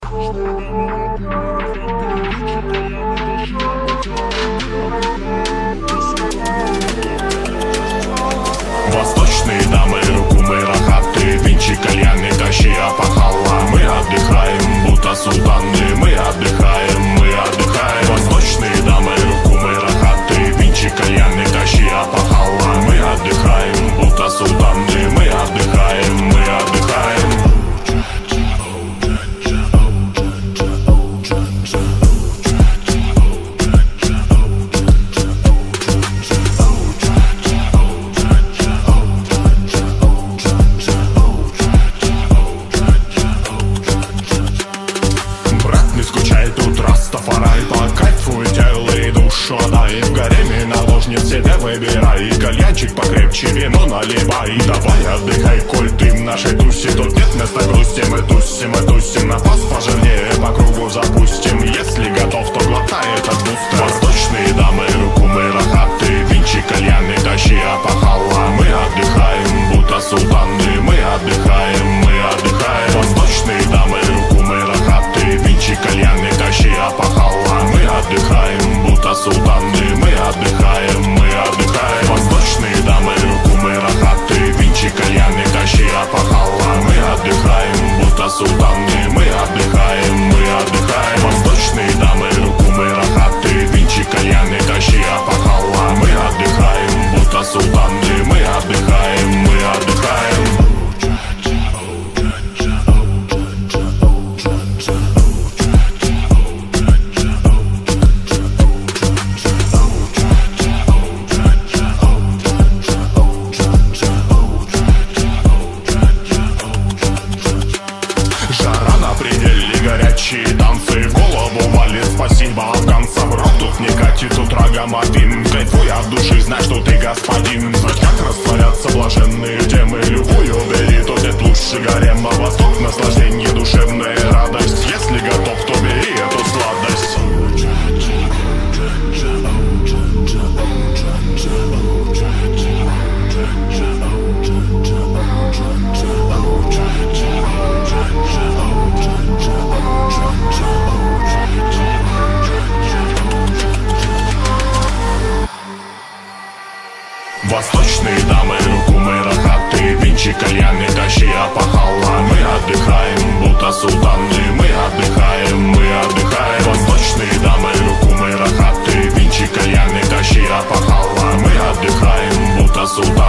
Восточные дамы, рукумы, рахаты, винчи, кальяны, тащи, опахала. Мы отдыхаем, будто султаны. Мы отдыхаем, мы отдыхаем. Восточные дамы, рукумы, рахаты, винчи, кальяны, тащи, опахала. Мы отдыхаем, будто султаны. Мы отдыхаем, мы отдыхаем. Выбирай кальянчик покрепче, вино наливай. Давай отдыхай, коль ты в нашей тусе. Тут нет места грусти, мы тусим. Напас пожирнее по кругу запустим. Если готов, то глотай этот бустер. Восточные дамы, рукумы, рахаты, винчи, кальяны, тащи, опахала. Мы отдыхаем, будто султаны. Мы отдыхаем, мы отдыхаем. Восточные дамы, рукумы, рахаты, винчи, кальяны, тащи, опахала. Мы отдыхаем, будто султаны. Мы отдыхаем, мы отдыхаем. Восточные дамы, рукумы, рахаты, винчи, кальяны, тащи, опахала. Мы отдыхаем, будто султаны. Мы отдыхаем, мы отдыхаем. Восточные дамы, рукумы, рахаты, винчи, кальяны, тащи, опахала. Мы отдыхаем, будто султаны. Мы отдыхаем, мы отдыхаем. Танцы в голову валит, спасибо афганцам. Рот тут не катит, тут рагамадин. Кайфуй от души, знай, что ты господин. Знать, как растворятся блаженные темы. Любую бери, то нет лучше гарема. Восток, наслаждение, душевная радость. Если готов, то бери эту сладость. Восточные дамы, рукумы, рахаты, винчи, кальяны, тащи, опахала. Мы отдыхаем, будто султаны. Мы отдыхаем, мы отдыхаем. Восточные дамы, рукумы, рахаты, винчи, кальяны, тащи, опахала. Мы отдыхаем, будто султаны.